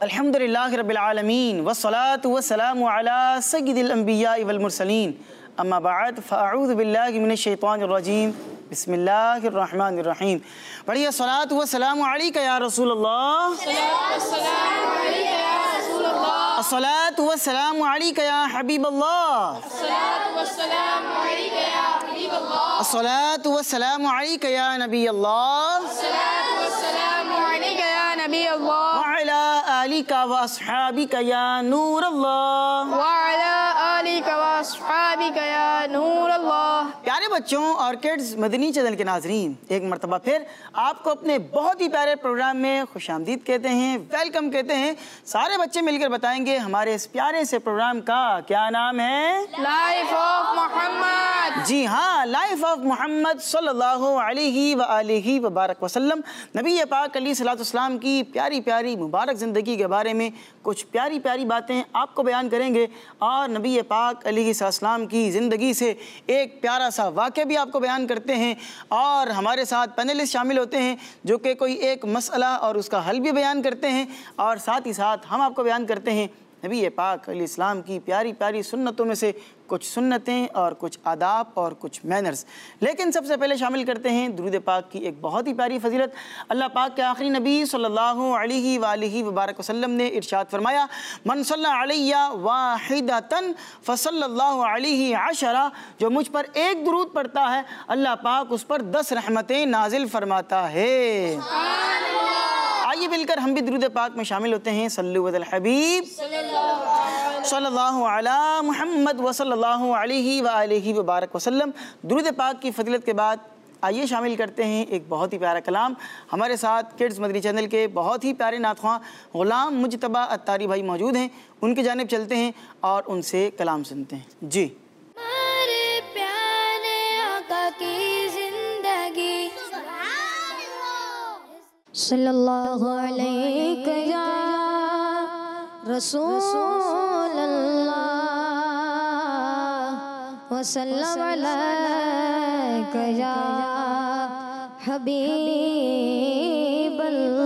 अल्हम्दुलिल्लाहि रब्बिल आलमीन वस्सलातु वस्सलामु अला सय्यिदिल अंबिया वल मुरसलीन अम्मा बाद फ़अऊज़ु बिल्लाहि मिनश शैतानिर रजीम बिस्मिल्लाहिर रहमानिर रहीम। पढ़िए सलातु वस्सलामु अलैका या रसूलल्लाह, अस्सलातु वस्सलामु अलैका या हबीबल्लाह, अस्सलातु वस्सलामु अलैका या नबीयल्लाह, व अला आलिका व अस्हाबिका या नूरल्लाह। प्यारे बच्चों और किड्स मदनी चैनल के नाजरीन, एक मरतबा फिर आपको अपने बहुत ही प्यारे प्रोग्राम में खुशामदीद कहते हैं, वेलकम कहते हैं। सारे बच्चे मिलकर बताएंगे हमारे इस प्यारे से प्रोग्राम का क्या नाम है। Life of Mohammad. जी हाँ, लाइफ ऑफ मोहम्मद सल्लल्लाहु अलैहि व आलिहि व बारक वसल्लम। नबी पाक अलैहिस्सलाम की प्यारी प्यारी मुबारक ज़िंदगी के बारे में कुछ प्यारी प्यारी बातें आपको बयान करेंगे और नबी पाक अलैहिस्सलाम की ज़िंदगी से एक प्यारा सा वाक़या भी आपको बयान करते हैं। और हमारे साथ पैनलिस्ट शामिल होते हैं जो कि कोई एक मसला और उसका हल भी बयान करते हैं, और साथ ही साथ हम आपको बयान करते हैं नबी पाक अलैहिस्सलाम की प्यारी प्यारी सुन्नतों में से कुछ सुन्नतें और कुछ आदाब और कुछ मैनर्स। लेकिन सबसे पहले शामिल करते हैं दुरूद पाक की एक बहुत ही प्यारी फजीलत। अल्लाह पाक के आखिरी नबी सल्लल्लाहु अलैहि वालिहि वबारक वसल्लम ने इरशाद फरमाया, मन सल्ला अलैया वाहिदतन फसल्लल्लाहु अलैहि अशरा, जो मुझ पर एक दुरूद पढ़ता है अल्लाह पाक उस पर 10 रहमतें नाजिल फरमाता है। आइए मिलकर हम भी दुरूद पाक में शामिल होते हैं। सल्लु अलल हबीब सल्लल्लाहु अला मुहम्मद व सल्लल्लाहु अलैहि व आलिहि व बारक वसल्लम। दुरूद पाक की फजीलत के बाद आइए शामिल करते हैं एक बहुत ही प्यारा कलाम। हमारे साथ किड्स मदनी चैनल के बहुत ही प्यारे नातख़्वां ग़ुलाम मुज्तबा अत्तारी भाई मौजूद हैं, उनकी जानिब चलते हैं और उनसे कलाम सुनते हैं। जी। हमारे प्यारे आका की जिंदगी सल्लल्लाहु अलैहि या रसूल अल्लाह वसल्लम अलैका या हबीब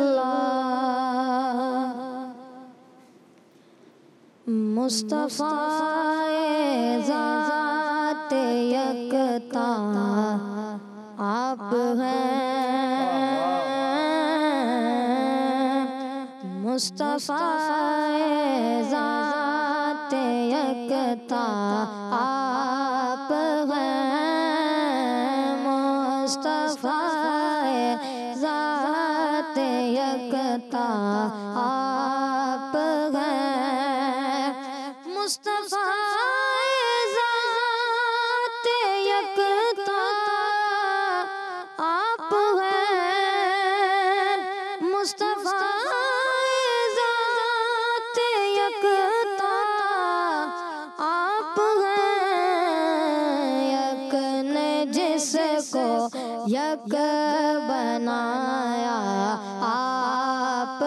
अल्लाह। मुस्तफ़ा ज़ात यकता आप हैं, मुस्तफ़ा ज़ात यकता आप हैं, मुस्तफ़ा ज़ात यकता आप हैं, मुस्तफ़ा ज़ात यकता आप हैं, मुस्तफ़ा यक बनाया आप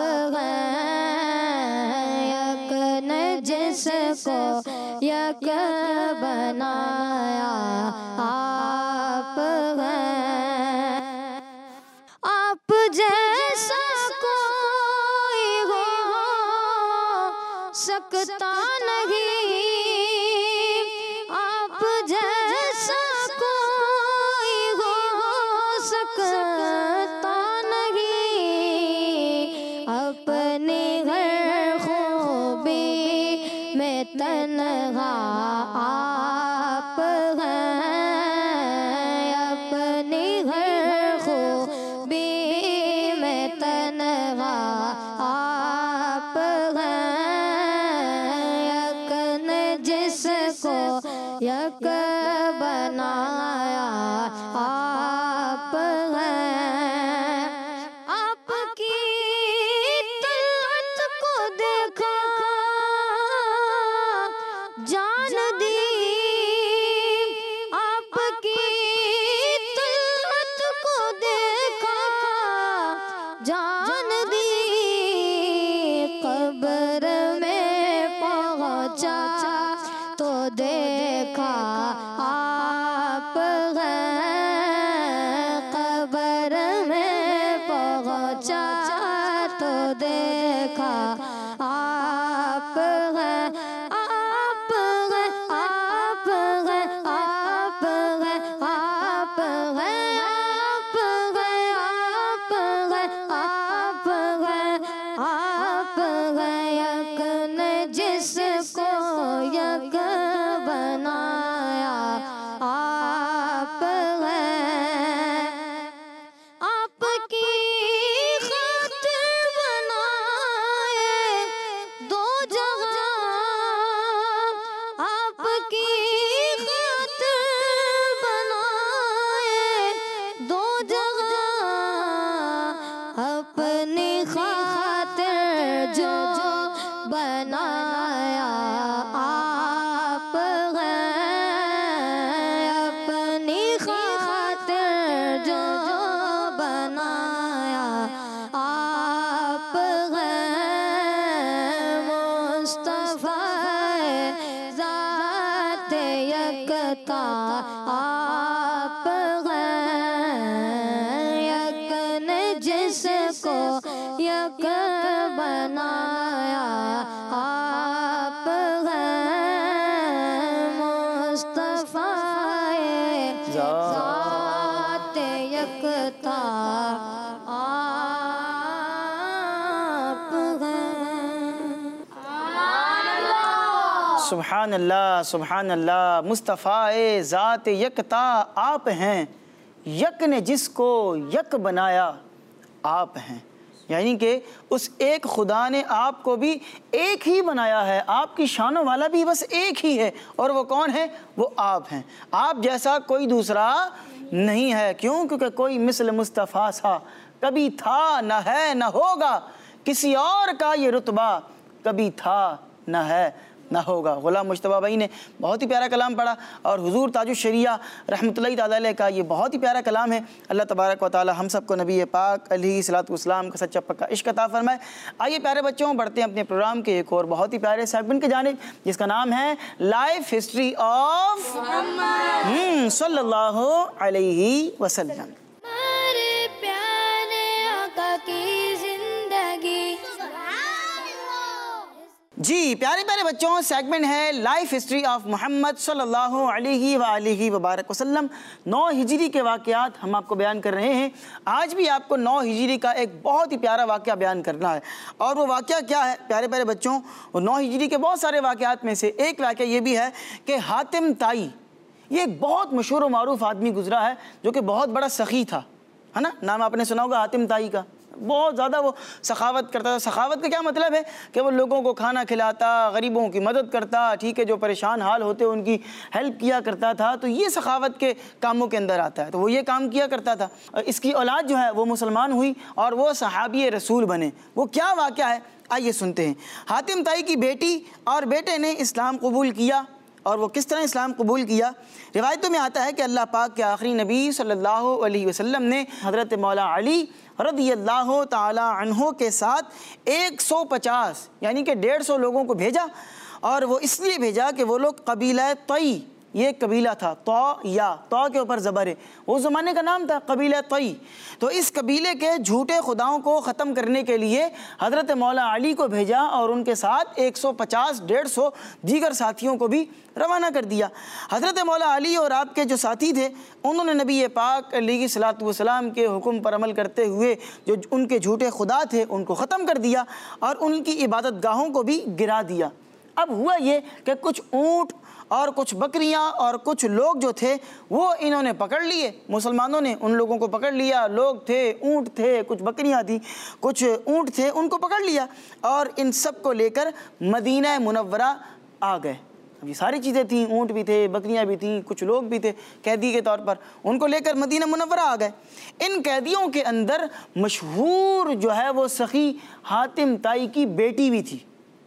हैं, यक ने जिसको यक बनाया आप हैं। आप जैसा कोई हो सकता नहीं, आप जैसा सकता नहीं, अपनी हर खूबी में तन्हा आप हैं, अपनी हर खूबी में तन्हा आप हैं, यक ने जिसको यक बनाया आप हैं। आपकी तलवत को देखा जान दी, आपकी तलवत को देखा जान दी, कब्र में पहुंचा तो देखा आप हैं, कब्र में पहुंचा तो देखा जिसको यक बनाया आप हैं मुस्तफ़ाए ज़ात यकता आप हैं। सुभान अल्लाह, मुस्तफ़ा ज़ात यकता आप हैं, यक ने जिसको यक बनाया आप हैं। यानी कि उस एक खुदा ने आपको भी एक ही बनाया है, आपकी शानों वाला भी बस एक ही है, और वो कौन है? वो आप हैं। आप जैसा कोई दूसरा नहीं है। क्यों? क्योंकि कोई मिसल मुस्तफ़ा सा कभी था, न है, न होगा, किसी और का ये रुतबा कभी था, न है, ना होगा। गुलाम मुश्तबा भाई ने बहुत ही प्यारा कलाम पढ़ा, और हुजूर ताजुश शरिया रहमतुल्लाहि ताला अलैह का ये बहुत ही प्यारा कलाम है। अल्लाह तबारक व तआला हम सबको नबी पाक अलैहिस्सलातु वस्सलाम का सच्चा पक्का इश्क अता फरमाए। आइए प्यारे बच्चों, बढ़ते हैं अपने प्रोग्राम के एक और बहुत ही प्यारे सेगमेंट की जानिब, जिसका नाम है लाइफ हिस्ट्री ऑफ मुहम्मद सल्लल्लाहु अलैहि वसल्लम। हमारे प्यारे आका की जिंदगी। जी प्यारे प्यारे बच्चों, सेगमेंट है लाइफ हिस्ट्री ऑफ मोहम्मद सल्लल्लाहु अलैहि वबारक वसल्लम। 9 हिजरी के वाक़यात हम आपको बयान कर रहे हैं। आज भी आपको 9 हिजरी का एक बहुत ही प्यारा वाक़या बयान करना है, और वो वाक़या क्या है प्यारे प्यारे बच्चों? वो 9 हिजरी के बहुत सारे वाक़यात में से एक वाक़या ये भी है कि हातिम ताई, ये एक बहुत मशहूर व मारूफ आदमी गुजरा है, जो कि बहुत बड़ा सखी था, है ना? नाम आपने सुना होगा हातिम ताई का। बहुत ज़्यादा वो सखावत करता था। सखावत का क्या मतलब है कि वो लोगों को खाना खिलाता, गरीबों की मदद करता, ठीक है, जो परेशान हाल होते उनकी हेल्प किया करता था। तो ये सखावत के कामों के अंदर आता है। तो वो ये काम किया करता था। इसकी औलाद जो है वो मुसलमान हुई और वो सहाबी रसूल बने। वो क्या वाक़या है आइए सुनते हैं। हातिम ताई की बेटी और बेटे ने इस्लाम कबूल किया, और वो किस तरह इस्लाम कबूल किया? रिवायतों में आता है कि अल्लाह पाक के आखिरी नबी सल्लल्लाहु अलैहि वसल्लम ने हज़रत मौला अली रज़ियल्लाहु ताला अन्हो के साथ 150 यानी कि 150 लोगों को भेजा, और वो इसलिए भेजा कि वो लोग कबीला तई, ये कबीला था, तो के ऊपर ज़बर है, उस ज़माने का नाम था कबीला तई। तो इस कबीले के झूठे खुदाओं को ख़त्म करने के लिए हज़रत मौला अली को भेजा, और उनके साथ 150-150 दीगर साथियों को भी रवाना कर दिया। हज़रत मौला अली और आपके जो साथी थे, उन्होंने नबी पाक अलैहिस्सलातु वस्सलाम के हुक्म पर अमल करते हुए जो उनके झूठे खुदा थे उनको ख़त्म कर दिया, और उनकी इबादत गाहों को भी गिरा दिया। अब हुआ ये कि कुछ ऊँट और कुछ बकरियां और कुछ लोग जो थे वो इन्होंने पकड़ लिए, मुसलमानों ने उन लोगों को पकड़ लिया। लोग थे, ऊँट थे, कुछ बकरियां थी, कुछ ऊँट थे, उनको पकड़ लिया, और इन सब को लेकर मदीना मुनव्वरा आ गए। अब ये सारी चीज़ें थीं, ऊँट भी थे, बकरियां भी थीं, कुछ लोग भी थे कैदी के तौर पर, उनको लेकर मदीना मुनव्वरा आ गए। इन कैदियों के अंदर मशहूर जो है वो सखी हातिम ताई की बेटी भी थी।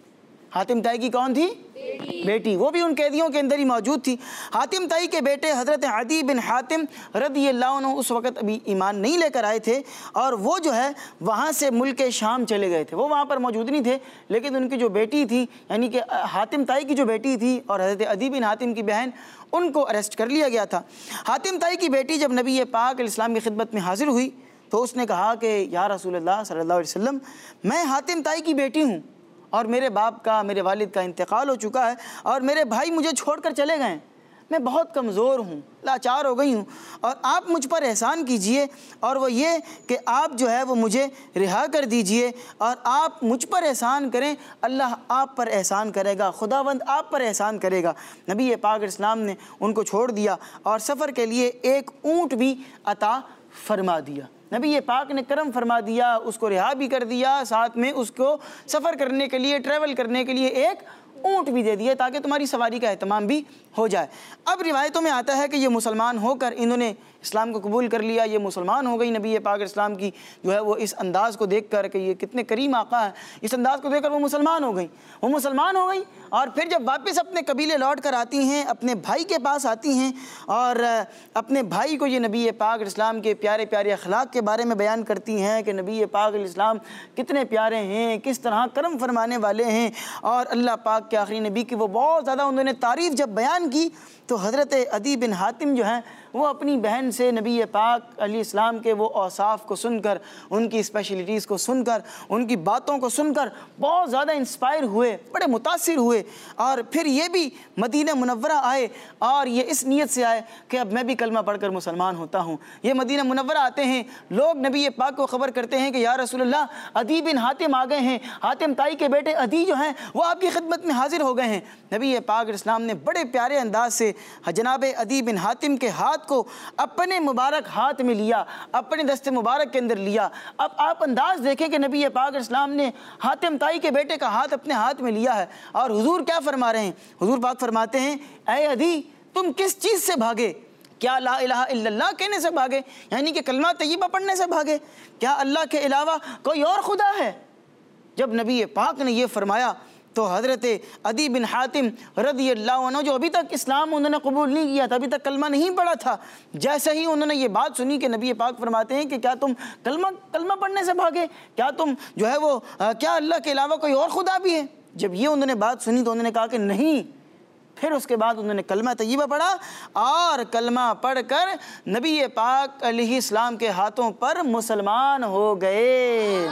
हातिम ताई की कौन थी? बेटी। वो भी उन कैदियों के अंदर ही मौजूद थी। हातिम ताई के बेटे हज़रत अदी बिन हातिम रज़ियल्लाहु अन्हु उस वक़्त अभी ईमान नहीं लेकर आए थे, और वो जो है वहाँ से मुल्क शाम चले गए थे। वो वहाँ पर मौजूद नहीं थे, लेकिन उनकी जो बेटी थी, यानी कि हातिम ताई की जो बेटी थी और हज़रत अदी बिन हातिम की बहन, उनको अरेस्ट कर लिया गया था। हातिम ताई की बेटी जब नबी पाक इस्लाम की खिदमत में हाजिर हुई तो उसने कहा कि या रसूलल्लाह सल्लल्लाहु अलैहि वसल्लम, मैं हातिम ताई की बेटी हूँ, और मेरे बाप का, मेरे वालिद का इंतकाल हो चुका है, और मेरे भाई मुझे छोड़कर चले गए। मैं बहुत कमज़ोर हूँ, लाचार हो गई हूँ, और आप मुझ पर एहसान कीजिए, और वो ये कि आप जो है वो मुझे रिहा कर दीजिए, और आप मुझ पर एहसान करें, अल्लाह आप पर एहसान करेगा, खुदावंद आप पर एहसान करेगा। नबी पाक इस्लाम ने उनको छोड़ दिया, और सफ़र के लिए एक ऊँट भी अता फरमा दिया। नबी ये पाक ने करम फरमा दिया, उसको रिहा भी कर दिया, साथ में उसको सफ़र करने के लिए, ट्रैवल करने के लिए एक ऊँट भी दे दिए, ताकि तुम्हारी सवारी का एहतमाम भी हो जाए। अब रिवायतों में आता है कि ये मुसलमान होकर इन्होंने इस्लाम को कबूल कर लिया, ये मुसलमान हो गई। नबी पाक इस्लाम की जो है वो इस अंदाज़ को देख कर कि ये कितने करीम आका है, इस अंदाज़ को देखकर वो मुसलमान हो गई। वो मुसलमान हो गई, और फिर जब वापस अपने कबीले लौट कर आती हैं, अपने भाई के पास आती हैं, और अपने भाई को ये नबी पाक इस्लाम के प्यारे प्यारे अखलाक के बारे में बयान करती हैं कि नबी पाक इस्लाम कितने प्यारे हैं, किस तरह करम फरमाने वाले हैं, और अल्लाह पाक के आखिरी नबी की वो बहुत ज़्यादा उन्होंने तारीफ़ जब बयान की, तो हज़रत अदी बिन हातिम जो हैं वो अपनी बहन से नबी पाक अलैहिस्सलाम के वो औसाफ को सुनकर, उनकी स्पेशलिटीज़ को सुनकर, उनकी बातों को सुनकर बहुत ज़्यादा इंस्पायर हुए, बड़े मुतासिर हुए। और फिर ये भी मदीना मुनव्वरा आए और ये इस नीयत से आए कि अब मैं भी कलमा पढ़कर मुसलमान होता हूँ। ये मदीना मुनव्वरा आते हैं, लोग नबी पाक को ख़बर करते हैं कि या रसूलल्लाह, अदी बिन हातिम आ गए हैं, हातिम ताई के बेटे अदी जो हैं वो आपकी खिदमत में हाजिर हो गए हैं। नबी पाक इस्लाम ने बड़े प्यारे अंदाज से जनाब अदी बिन हातिम के हाथ को अपने मुबारक हाथ में लिया, अपने दस्ते मुबारक के अंदर लिया। अब आप अंदाज देखें कि नबी पाक इस्लाम ने हातिम ताई के बेटे का हाथ अपने हाथ में लिया है और हुजूर क्या फरमा रहे हैं? हुजूर पाक फरमाते हैं, ऐ अदी, तुम किस चीज़ से भागे? क्या ला इलाहा इल्लल्लाह कहने से भागे, यानी कि कलमा तय्यबा पढ़ने से भागे? क्या अल्लाह के अलावा कोई और खुदा है? जब नबी पाक ने ये फरमाया तो हज़रत अदी बिन हातिम रज़ियल्लाहु अन्हु, जो अभी तक इस्लाम उन्होंने कबूल नहीं किया था, अभी तक कलमा नहीं पढ़ा था, जैसे ही उन्होंने ये बात सुनी कि नबी पाक फरमाते हैं कि क्या तुम कलमा पढ़ने से भागे? क्या तुम जो है वो क्या अल्लाह के अलावा कोई और खुदा भी है? जब ये उन्होंने बात सुनी तो उन्होंने कहा कि नहीं। फिर उसके बाद उन्होंने कलमा तय्यबा पढ़ा और कलमा पढ़कर नबी पाक अलैहिस्सलाम के हाथों पर मुसलमान हो गए।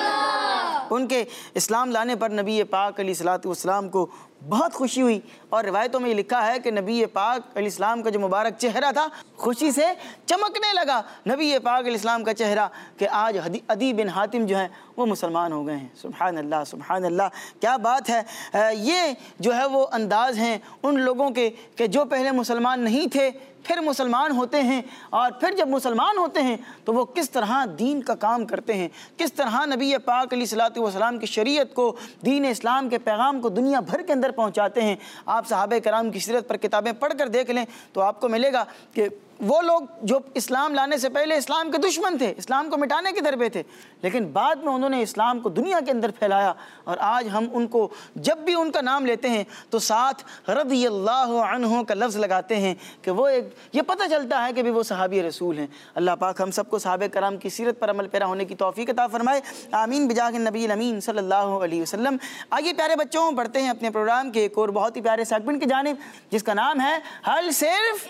उनके इस्लाम लाने पर नबी पाक अलैहिस्सलाम को बहुत खुशी हुई और रिवायतों में ये लिखा है कि नबी पाक अलैहिस्सलाम का जो मुबारक चेहरा था खुशी से चमकने लगा। नबी पाक अलैहिस्सलाम का चेहरा कि आज अदी बिन हातिम जो हैं वो मुसलमान हो गए हैं। सुभान अल्लाह, सुभान अल्लाह, क्या बात है। ये जो है वो अंदाज़ हैं उन लोगों के कि जो पहले मुसलमान नहीं थे फिर मुसलमान होते हैं, और फिर जब मुसलमान होते हैं तो वो किस तरह दीन का काम करते हैं, किस तरह नबी पाक अलैहिस्सलातु वस्सलाम की शरीयत को, दीन इस्लाम के पैगाम को दुनिया भर के अंदर पहुंचाते हैं। आप सहाबे कराम की सीरत पर किताबें पढ़कर देख लें तो आपको मिलेगा कि वो लोग जो इस्लाम लाने से पहले इस्लाम के दुश्मन थे, इस्लाम को मिटाने के दरबे थे, लेकिन बाद में उन्होंने इस्लाम को दुनिया के अंदर फैलाया। और आज हम उनको जब भी उनका नाम लेते हैं तो साथ रज़ियल्लाहु अन्हु का लफ्ज़ लगाते हैं कि वो एक, ये पता चलता है कि भी वो सहाबी रसूल हैं। अल्लाह पाक हम सबको सहाबे कराम की सीरत पर अमल पैरा होने की तौफीक अता फरमाए। आमीन बिजाह नबी अमीन सल्लल्लाहु अलैहि वसल्लम। आइए प्यारे बच्चों, बढ़ते हैं अपने प्रोग्राम के एक और बहुत ही प्यारे सेगमेंट की जानिब, जिसका नाम है हल सिर्फ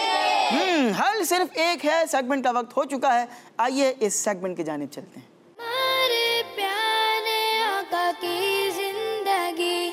हल सिर्फ एक है। सेगमेंट का वक्त हो चुका है, आइए इस सेगमेंट की जानिब चलते हैं। हमारे प्यारे आका की जिंदगी।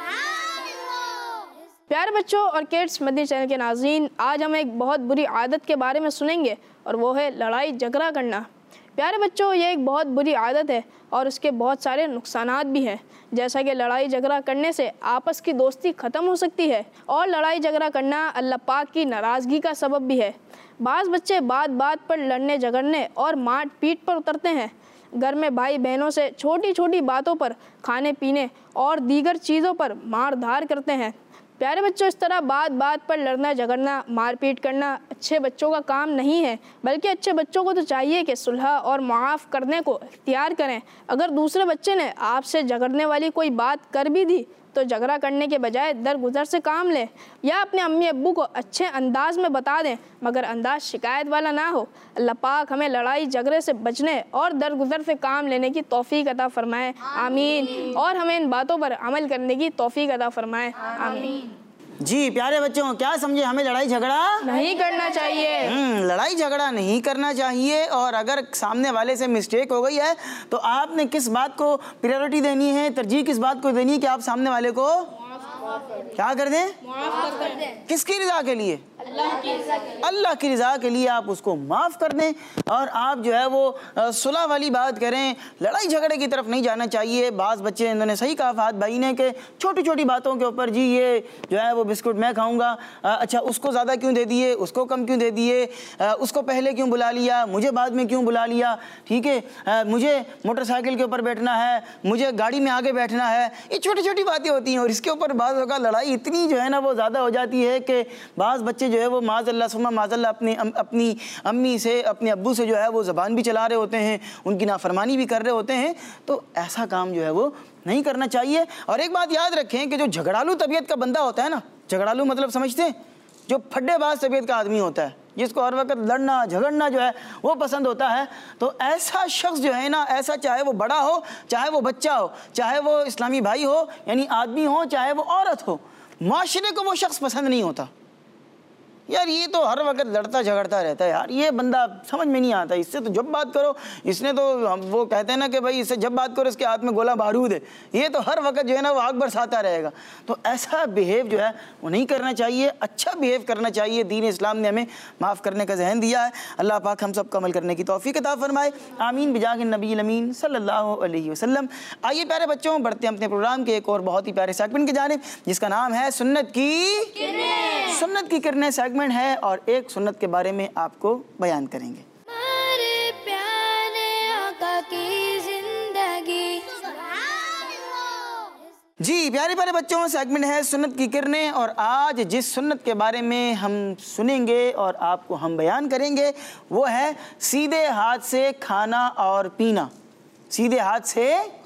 प्यारे बच्चों और किड्स मदनी चैनल के नाज़रीन, आज हम एक बहुत बुरी आदत के बारे में सुनेंगे और वो है लड़ाई झगड़ा करना। प्यारे बच्चों, ये एक बहुत बुरी आदत है और उसके बहुत सारे नुकसानात भी हैं, जैसा कि लड़ाई झगड़ा करने से आपस की दोस्ती ख़त्म हो सकती है और लड़ाई झगड़ा करना अल्लाह पाक की नाराज़गी का सबब भी है। बाज़ बच्चे बात बात पर लड़ने झगड़ने और मार पीट पर उतरते हैं। घर में भाई बहनों से छोटी छोटी बातों पर, खाने पीने और दीगर चीज़ों पर मार धार करते हैं। प्यारे बच्चों, इस तरह बात बात पर लड़ना झगड़ना, मारपीट करना अच्छे बच्चों का काम नहीं है, बल्कि अच्छे बच्चों को तो चाहिए कि सुलह और माफ़ करने को इख्तियार करें। अगर दूसरे बच्चे ने आपसे झगड़ने वाली कोई बात कर भी दी तो झगड़ा करने के बजाय दरगुजर से काम लें या अपने अम्मी अब्बू को अच्छे अंदाज में बता दें, मगर अंदाज शिकायत वाला ना हो। अल्लाह पाक हमें लड़ाई झगड़े से बचने और दरगुजर से काम लेने की तौफीक अता फरमाए, आमीन। और हमें इन बातों पर अमल करने की तौफीक अता फरमाए, आमीन। जी प्यारे बच्चों, क्या समझे, हमें लड़ाई झगड़ा नहीं करना चाहिए। लड़ाई झगड़ा नहीं करना चाहिए। और अगर सामने वाले से मिस्टेक हो गई है तो आपने किस बात को प्रायोरिटी देनी है, तरजीह किस बात को देनी है कि आप सामने वाले को क्या कर दें? किसकी रज़ा के लिए? अल्लाह की रज़ा के लिए आप उसको माफ़ कर दें और आप जो है वो सुलह वाली बात करें, लड़ाई झगड़े की तरफ नहीं जाना चाहिए। बाज़ बच्चे, इन्होंने सही कहा फात भाई ने कि छोटी छोटी बातों के ऊपर, जी ये जो है वो बिस्कुट मैं खाऊंगा, अच्छा उसको ज़्यादा क्यों दे दिए, उसको कम क्यों दे दिए, उसको पहले क्यों बुला लिया, मुझे बाद में क्यों बुला लिया, ठीक है, मुझे मोटरसाइकिल के ऊपर बैठना है, मुझे गाड़ी में आगे बैठना है। ये छोटी छोटी बातें होती हैं और इसके ऊपर बाज़ का लड़ाई इतनी जो है ना वो ज़्यादा हो जाती है कि बाज़ बच्चे जो है वो माज़अल्लाह सुम्मा माज़अल्लाह अपनी अम्मी से, अपने अब्बू से जो है वो ज़बान भी चला रहे होते हैं, उनकी नाफरमानी भी कर रहे होते हैं। तो ऐसा काम जो है वो नहीं करना चाहिए। और एक बात याद रखें कि जो झगड़ालू तबीयत का बंदा होता है ना, झगड़ालू मतलब समझते हैं, जो फड्डेबाज तबीयत का आदमी होता है, जिसको हर वक्त लड़ना झगड़ना जो है वो पसंद होता है, तो ऐसा शख्स जो है ना, ऐसा चाहे वो बड़ा हो, चाहे वो बच्चा हो, चाहे वो इस्लामी भाई हो यानी आदमी हो, चाहे वो औरत हो, माशरे को वो शख्स पसंद नहीं होता। यार ये तो हर वक्त लड़ता झगड़ता रहता है यार, ये बंदा समझ में नहीं आता, इससे तो जब बात करो, इसने तो वो कहते हैं ना कि भाई इससे जब बात करो इसके हाथ में गोला बारूद है, ये तो हर वक्त जो है ना वो आग बरसाता रहेगा। तो ऐसा बिहेव जो है वो नहीं करना चाहिए, अच्छा बिहेव करना चाहिए। दीन इस्लाम ने हमें माफ़ करने का जहन दिया है। अल्लाह पाक हम सब को अमल करने की तौफीक अता फरमाए, आमीन बिजाह नबी अमीन सल्लल्लाहु अलैहि वसल्लम। आइए प्यारे बच्चों, बढ़ते हैं अपने प्रोग्राम के एक और बहुत ही प्यारे सेगमेंट की जानिब, जिसका नाम है सुन्नत की किरणें सेगमेंट है, और एक सुन्नत के बारे में आपको बयान करेंगे। हमारे प्यारे आका की जिंदगी। जी प्यारे प्यारे बच्चों, सेगमेंट है सुन्नत की किरणें, और आज जिस सुन्नत के बारे में हम सुनेंगे और आपको हम बयान करेंगे वो है सीधे हाथ से खाना और पीना। सीधे हाथ से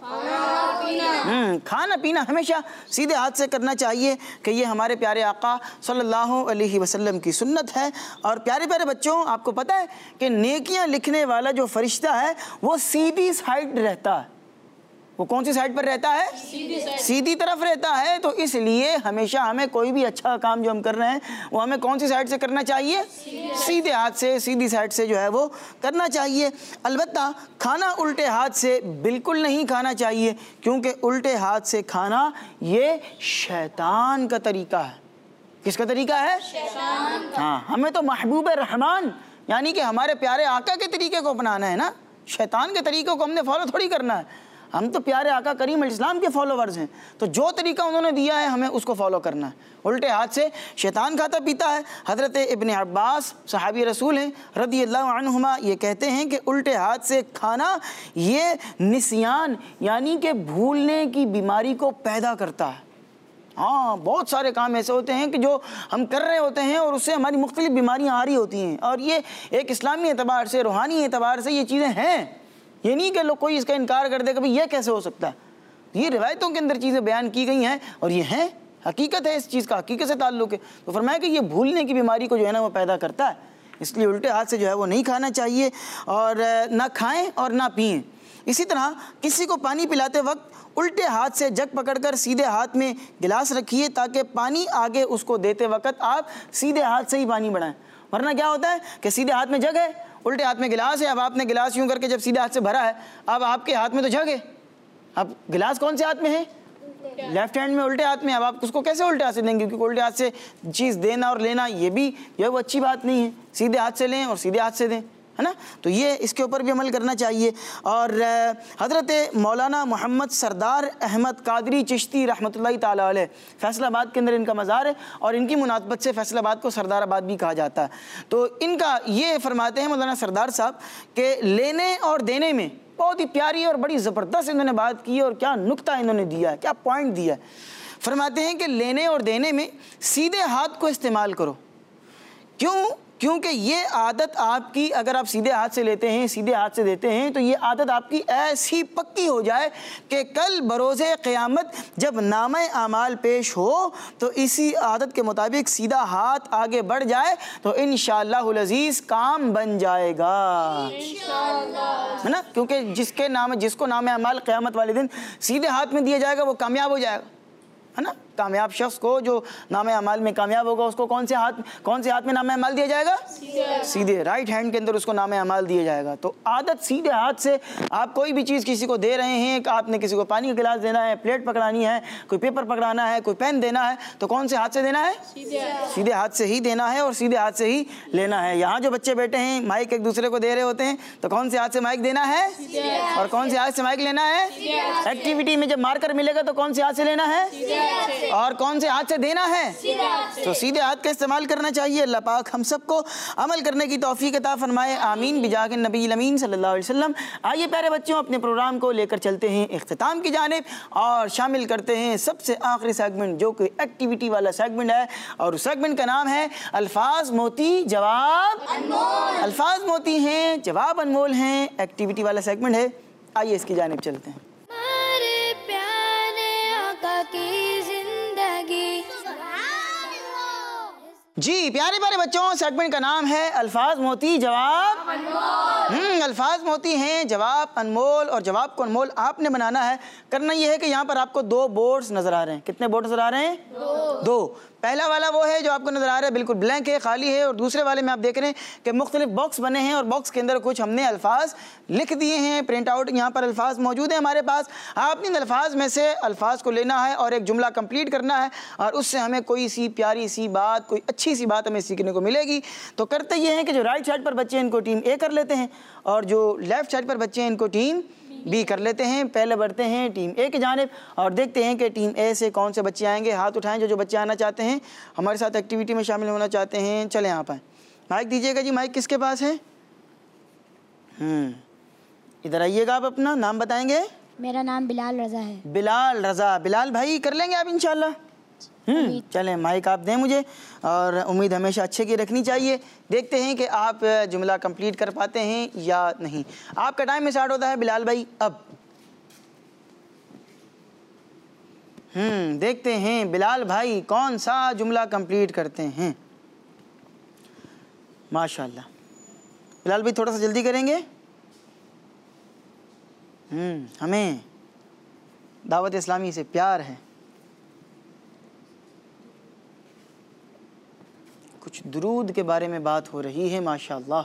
खाना पीना हमेशा सीधे हाथ से करना चाहिए, कि ये हमारे प्यारे आका सल्लल्लाहु अलैहि वसल्लम की सुन्नत है। और प्यारे प्यारे बच्चों, आपको पता है कि नेकियां लिखने वाला जो फरिश्ता है वो सीधी साइड रहता है। वो कौन सी साइड पर रहता है? सीधी तरफ रहता है। तो इसलिए हमेशा हमें कोई भी अच्छा काम जो हम कर रहे हैं वो हमें कौन सी साइड से करना चाहिए? सीधे हाथ से, सीधी साइड से जो है वो करना चाहिए। अलबत्ता खाना उल्टे हाथ से बिल्कुल नहीं खाना चाहिए, क्योंकि उल्टे हाथ से खाना ये शैतान का तरीका है। किसका तरीका है? शैतान का। हाँ, हमें तो महबूब रहमान यानी कि हमारे प्यारे आका के तरीके को अपनाना है ना, शैतान के तरीके को हमने फॉलो थोड़ी करना है। हम तो प्यारे आका करीम इस्लाम के फॉलोवर्स हैं, तो जो तरीका उन्होंने दिया है हमें उसको फॉलो करना है। उल्टे हाथ से शैतान खाता पीता है। हज़रत इब्न अब्बास सहाबी रसूल हैं रज़ियल्लाहु अन्हुमा, ये कहते हैं कि उल्टे हाथ से खाना ये निसियान यानी कि भूलने की बीमारी को पैदा करता है। हाँ, बहुत सारे काम ऐसे होते हैं कि जो हम कर रहे होते हैं और उससे हमारी मुख्तलिफ बीमारियाँ आ रही होती हैं, और ये एक इस्लामी एतबार से, रूहानी एतबार से ये चीज़ें हैं। ये नहीं कि लोग कोई इसका इनकार कर दे कि भाई ये कैसे हो सकता है। ये रिवायतों के अंदर चीज़ें बयान की गई हैं और ये हैं, हकीकत है, इस चीज़ का हकीकत से ताल्लुक़ है। तो फरमाया कि ये भूलने की बीमारी को जो है ना वो पैदा करता है, इसलिए उल्टे हाथ से जो है वो नहीं खाना चाहिए, और ना खाएं और ना पिएं। इसी तरह किसी को पानी पिलाते वक्त उल्टे हाथ से जग पकड़कर सीधे हाथ में गिलास रखिए, ताकि पानी आगे उसको देते वक्त आप सीधे हाथ से ही पानी बढ़ाएं। वरना क्या होता है कि सीधे हाथ में जग है, उल्टे हाथ में गिलास है। अब आपने गिलास यूं करके जब सीधे हाथ से भरा है, अब आपके हाथ में तो जग है, अब गिलास कौन से हाथ में है? लेफ्ट हैंड में, उल्टे हाथ में। अब आप उसको कैसे उल्टे हाथ से देंगे? क्योंकि उल्टे हाथ से चीज़ देना और लेना ये भी जो है वो अच्छी बात नहीं है। सीधे हाथ से लें और सीधे हाथ से दें, है ना। तो ये इसके ऊपर भी अमल करना चाहिए। और हज़रत मौलाना मोहम्मद सरदार अहमद कादरी चिश्ती रहमतुल्लाहि ताला अलैह, फैसलाबाद के अंदर इनका मज़ार है, और इनकी मुनासबत से फैसलाबाद को सरदाराबाद भी कहा जाता है। तो इनका ये फरमाते हैं मौलाना सरदार साहब के लेने और देने में बहुत ही प्यारी और बड़ी ज़बरदस्त इन्होंने बात की है, और क्या नुक्ता इन्होंने दिया है, क्या पॉइंट दिया है। फरमाते हैं कि लेने और देने में सीधे हाथ को इस्तेमाल करो। क्यों? क्योंकि ये आदत आपकी, अगर आप सीधे हाथ से लेते हैं, सीधे हाथ से देते हैं, तो ये आदत आपकी ऐसी पक्की हो जाए कि कल बरोज़े क़यामत जब नामे आमाल पेश हो तो इसी आदत के मुताबिक सीधा हाथ आगे बढ़ जाए तो इंशाअल्लाहुल अज़ीज़ काम बन जाएगा, है ना। क्योंकि जिसको नामे आमाल क़यामत वाले दिन सीधे हाथ में दिया जाएगा वो कामयाब हो जाएगा, है ना। कामयाब शख्स को जो नामे अमाल में कामयाब होगा उसको कौन से हाथ में नामे अमाल दिया जाएगा? सीधे राइट हैंड के अंदर उसको नामे अमाल दिया जाएगा। तो आदत सीधे हाथ से, आप कोई भी चीज़ किसी को दे रहे हैं, आपने किसी को पानी का गिलास देना है, प्लेट पकड़ानी है, कोई पेपर पकड़ाना है, कोई पेन देना है, तो कौन से हाथ से देना है? सीधे हाथ से ही देना है और सीधे हाथ से ही लेना है। यहाँ जो बच्चे बैठे हैं माइक एक दूसरे को दे रहे होते हैं, तो कौन से हाथ से माइक देना है और कौन से हाथ से माइक लेना है? एक्टिविटी में जब मार्कर मिलेगा तो कौन से हाथ से लेना है और कौन से हाथ से देना है? तो सीधे हाथ का इस्तेमाल करना चाहिए। अल्लाह पाक हम सबको अमल करने की तौफीक अता फरमाए, आमीन बिजाह नबी अमीन सल्लल्लाहु अलैहि वसल्लम। आइए प्यारे बच्चों, अपने प्रोग्राम को लेकर चलते हैं इख्तिताम की जानिब और शामिल करते हैं सबसे आखिरी सेगमेंट, जो कि एक्टिविटी वाला सेगमेंट है, और उस सेगमेंट का नाम है अल्फाज मोती जवाब अनमोल। अल्फाज मोती हैं, जवाब अनमोल हैं, एक्टिविटी वाला सेगमेंट है। आइए इसकी जानिब चलते हैं। हमारे प्यारे आका की जिंदगी। जी प्यारे प्यारे बच्चों, सेगमेंट का नाम है अल्फाज मोती जवाब अनमोल। अल्फाज मोती हैं, जवाब अनमोल, और जवाब को अनमोल आपने बनाना है। करना यह है कि यहाँ पर आपको 2 बोर्ड्स नजर आ रहे हैं। कितने बोर्ड नजर आ रहे हैं? 2। पहला वाला वो है जो आपको नज़र आ रहा है बिल्कुल ब्लैंक है, खाली है, और दूसरे वाले में आप देख रहे हैं कि मुख्तलिफ बॉक्स बने हैं और बॉक्स के अंदर कुछ हमने अल्फाज लिख दिए हैं। प्रिंट आउट यहाँ पर अल्फाज मौजूद है हमारे पास। आपने इन अल्फाज में से अल्फाज को लेना है और एक जुमला कंप्लीट करना है और उससे हमें कोई सी प्यारी सी बात, कोई अच्छी सी बात हमें सीखने को मिलेगी। तो करते ये हैं कि जो राइट साइड पर बच्चे हैं इनको टीम ए कर लेते हैं और जो लेफ़्ट साइड पर बच्चे हैं इनको टीम बी कर लेते हैं। पहले बढ़ते हैं टीम ए की जानिब और देखते हैं कि टीम ए से कौन से बच्चे आएंगे। हाथ उठाएं जो बच्चे आना चाहते हैं, हमारे साथ एक्टिविटी में शामिल होना चाहते हैं। चलें आप आएँ। माइक दीजिएगा जी, माइक किसके पास है? इधर आइएगा, आप अपना नाम बताएंगे। मेरा नाम बिलाल रज़ा है। बिलाल रज़ा। बिलाल भाई कर लेंगे आप इंशाल्लाह? चलें माइक आप दें मुझे, और उम्मीद हमेशा अच्छे की रखनी चाहिए। देखते हैं कि आप जुमला कंप्लीट कर पाते हैं या नहीं। आपका टाइम स्टार्ट होता है बिलाल भाई अब। देखते हैं बिलाल भाई कौन सा जुमला कंप्लीट करते हैं। माशाल्लाह। बिलाल भाई थोड़ा सा जल्दी करेंगे। हमें दावत इस्लामी से प्यार है। कुछ दुरूद के बारे में बात हो रही है माशाल्लाह।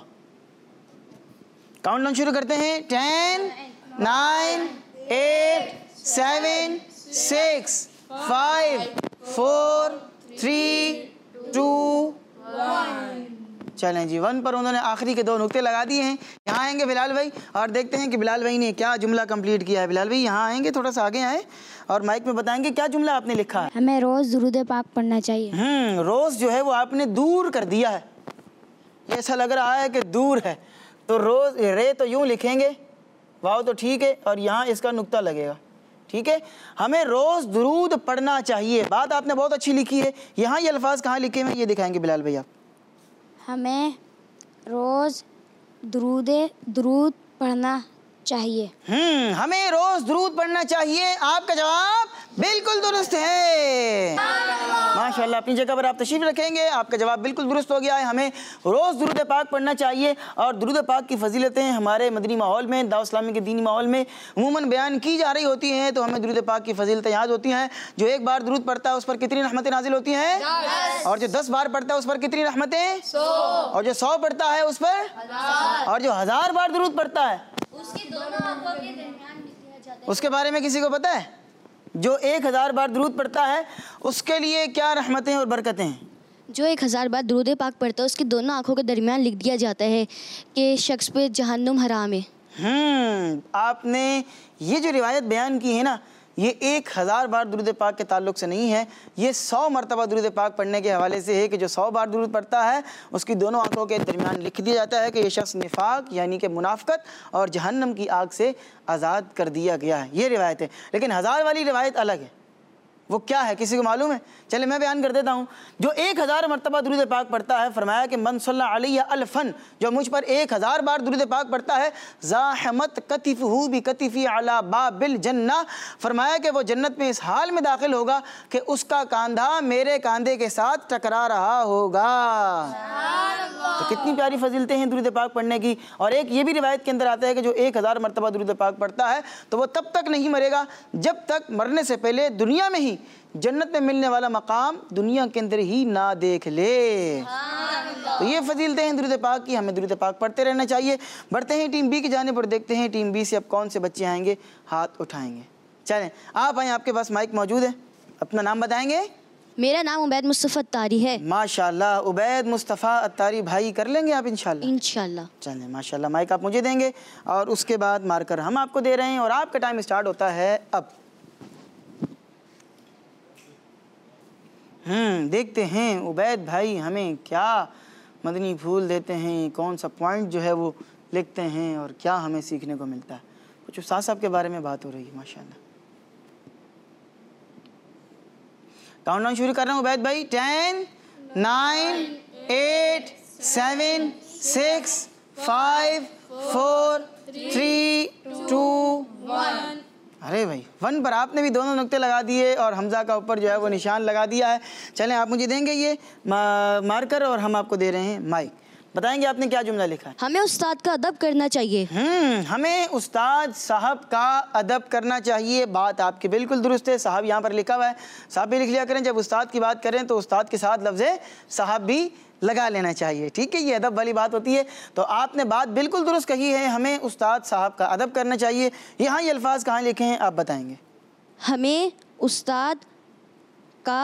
काउंटडाउन शुरू करते हैं। 10, 9, 8, 7, 6, 5, 4, 3, 2, 1। चलें जी, 1 पर उन्होंने आखिरी के 2 नुक्ते लगा दिए हैं। यहाँ आएंगे बिलाल भाई और देखते हैं कि बिलाल भाई ने क्या जुमला कंप्लीट किया है। बिलाल भाई यहाँ आएंगे, थोड़ा सा आगे आए और माइक में बताएंगे क्या जुमला आपने लिखा है। हमें रोज़ दुरूद पाक पढ़ना चाहिए। रोज़ जो है वो आपने दूर कर दिया है। ये ऐसा लग रहा है कि दूर है, तो रोज़ रे तो यूँ लिखेंगे, वाव तो ठीक है, और यहाँ इसका नुक्ता लगेगा। ठीक है, हमें रोज़ दुरूद पढ़ना चाहिए। बात आपने बहुत अच्छी लिखी है। यहाँ ये अल्फाज कहाँ लिखे हैं ये दिखाएंगे बिलाल भाई आप। हमें रोज़ दुरूद पढ़ना चाहिए। हमें रोज़ दुरूद पढ़ना चाहिए। आपका जवाब बिल्कुल दुरुस्त है। माशाल्लाह। अपनी जगह पर आप तशरीफ रखेंगे, आपका जवाब बिल्कुल दुरुस्त हो गया है। हमें रोज़ दुरूद पाक पढ़ना चाहिए और दुरूद पाक की फजीलतें हमारे मदनी माहौल में, दावत इस्लामी के दीनी माहौल में अमूमन बयान की जा रही होती हैं, तो हमें दुरूद पाक की फजीलतें याद होती हैं। जो एक बार दुरूद पढ़ता है उस पर कितनी रहमतें नाजिल होती हैं? 10। और जो 10 बार पढ़ता है उस पर कितनी रहमतें? 100। और जो 100 पढ़ता है उस पर 1000। और जो 1000 बार दुरूद पढ़ता है उसकी दोनों आंखों के दरमियान लिख दिया जाता है। उसके बारे में किसी को पता है? जो 1000 बार दुरूद पढ़ता है उसके लिए क्या रहमतें और बरकतें हैं? जो 1000 बार दुरूद पाक पढ़ता है उसकी दोनों आंखों के दरमियान लिख दिया जाता है कि शख्स पे जहन्नुम हराम है। आपने ये जो रिवायत बयान की है ना, ये 1000 बार दुरूद पाक के ताल्लुक से नहीं है, ये 100 मरतबा दुरूद पाक पढ़ने के हवाले से है कि जो 100 बार दुरूद पढ़ता है उसकी दोनों आंखों के दरमियान लिख दिया जाता है कि ये शख्स निफाक यानी कि मुनाफकत और जहन्नम की आग से आज़ाद कर दिया गया है। ये रिवायत है, लेकिन 1000 वाली रिवायत अलग है। वो क्या है किसी को मालूम है? चले मैं बयान कर देता हूँ। जो 1000 मरतबा दुरूद पाक पढ़ता है, फरमाया कि मन सल्ला अलैहि अल्फन, जो मुझ पर 1000 बार दुरूद पाक पढ़ता है, ज़ाहमत कतिफ़हु बि कतिफ़ी अला बाबिल जन्ना, फरमाया कि वो जन्नत में इस हाल में दाखिल होगा कि उसका कांधा मेरे कांधे के साथ टकरा रहा होगा। तो कितनी प्यारी फजीलतें हैं दुरूद पाक पढ़ने की। और एक ये भी रिवायत के अंदर आता है कि जो 1000 मरतबा दुरूद पाक पढ़ता है तो वो तब तक नहीं मरेगा जब तक मरने से पहले दुनिया में ही जन्नत में मिलने वाला मकाम दुनिया के अंदर ही ना देख ले। तो ये फजीलतें हैं दुरूद पाक की, हमें दुरूद पाक पढ़ते रहना चाहिए। बढ़ते हैं टीम बी की जानिब और देखते हैं टीम बी से अब कौन से बच्चे आएंगे, हाथ उठाएंगे। चलें आप आएँ, आपके पास माइक मौजूद है, अपना नाम बताएंगे। मेरा नाम उबैद मुस्तफ़ा अत्तारी है। माशाल्लाह, उबैद मुस्तफ़ा अत्तारी भाई कर लेंगे आप इंशाल्लाह? इंशाल्लाह। चलें माशाल्लाह। माइक आप मुझे देंगे और उसके बाद मार्कर हम आपको दे रहे हैं और आपका टाइम स्टार्ट होता है अब। देखते हैं उबैद भाई हमें क्या मदनी फूल देते हैं, कौन सा पॉइंट जो है वो लिखते हैं और क्या हमें सीखने को मिलता है। कुछ उस्ताद साहब के बारे में बात हो रही है माशाल्लाह। काउंटडाउन शुरू कर रहा हूँ उबैद भाई। 10, 9, 8, 7, 6, 5, 4, 3, 2, 1। अरे भाई 1 पर आपने भी दोनों नुक्ते लगा दिए और हमज़ा का ऊपर जो है वो निशान लगा दिया है। चलें आप मुझे देंगे ये मार्कर और हम आपको दे रहे हैं माइक। बताएंगे आपने क्या जुमला लिखा है? हमें उस्ताद का अदब करना चाहिए। हमें उस्ताद साहब का अदब करना चाहिए। बात आपकी बिल्कुल दुरुस्त है। साहब यहाँ पर लिखा हुआ है, साहब भी लिख लिया करें। जब उस्ताद की बात करें तो उस्ताद के साथ लफ्ज़ साहब भी लगा लेना चाहिए, ठीक है। ये अदब वाली बात होती है। तो आपने बात बिल्कुल दुरुस्त कही है, हमें उस्ताद साहब का अदब करना चाहिए। यहाँ ये अल्फाज कहाँ लिखे हैं आप बताएंगे? हमें उस्ताद का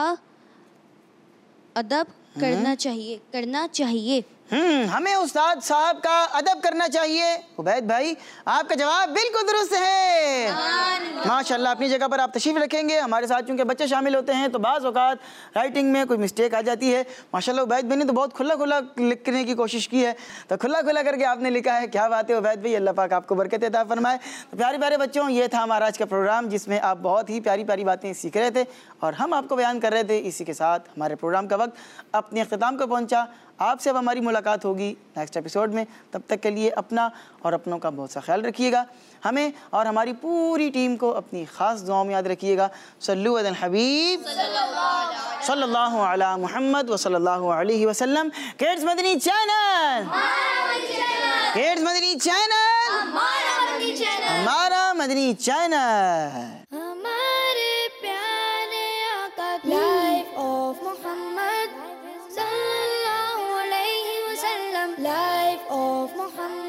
अदब करना चाहिए। हमें उस्ताद साहब का अदब करना चाहिए। उबैद भाई आपका जवाब बिल्कुल दुरुस्त है, माशाल्लाह। अपनी जगह पर आप तशरीफ़ रखेंगे। हमारे साथ चूँकि बच्चे शामिल होते हैं तो बाज़ औक़ात राइटिंग में कोई मिस्टेक आ जाती है। माशाल्लाह उबैद भाई ने तो बहुत खुला खुला लिखने की कोशिश की है, तो खुला खुला करके आपने लिखा है। क्या बात है उबैद भाई, अल्लाह पाक आपको बरकत अता फरमाए। तो प्यारे प्यारे बच्चों, ये था हमारा आज का प्रोग्राम जिसमें आप बहुत ही प्यारी प्यारी बातें सीख रहे थे और हम आपको बयान कर रहे थे। इसी के साथ हमारे प्रोग्राम का वक्त अपने अख्ताम को पहुँचा। आपसे अब हमारी मुलाकात होगी नेक्स्ट एपिसोड में। तब तक के लिए अपना और अपनों का बहुत सा ख्याल रखिएगा। हमें और हमारी पूरी टीम को अपनी ख़ास दुआओं में याद रखिएगा। सल्लु अलल हबीब सल्लल्लाहु अला मुहम्मद व सल्लल्लाहु अलैहि वसल्लम। Kids Madani channel, kids Madani channel, हमारा मदनी चैनल। हमारे प्यारे आका लाइफ ऑफ मोहम्मद सल्लल्लाहु अलैहि वसल्लम, लाइफ ऑफ मोहम्मद।